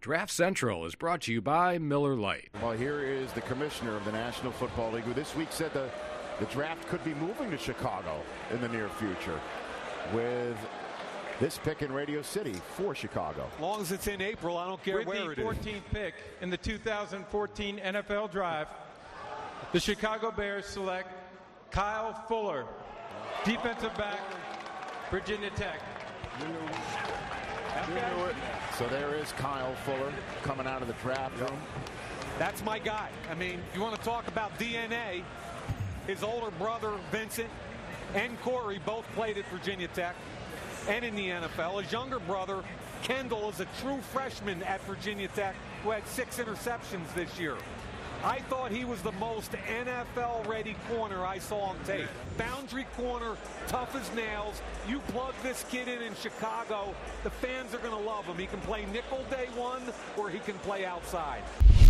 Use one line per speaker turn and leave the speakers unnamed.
Draft Central is brought to you by Miller Lite.
Well, here is the commissioner of the National Football League, who this week said the draft could be moving to Chicago in the near future with this pick in Radio City for Chicago.
As long as it's in April, I don't care where it is.
With the 14th pick in the 2014 NFL Draft, the Chicago Bears select Kyle Fuller, defensive back, Virginia Tech.
So there is Kyle Fuller coming out of the draft room.
That's my guy. I mean, you want to talk about DNA, his older brother Vincent and Corey both played at Virginia Tech and in the NFL. His younger brother Kendall is a true freshman at Virginia Tech who had 6 interceptions this year. I thought he was the most NFL-ready corner I saw on tape. Boundary corner, tough as nails. You plug this kid in Chicago, the fans are going to love him. He can play nickel day one, or he can play outside.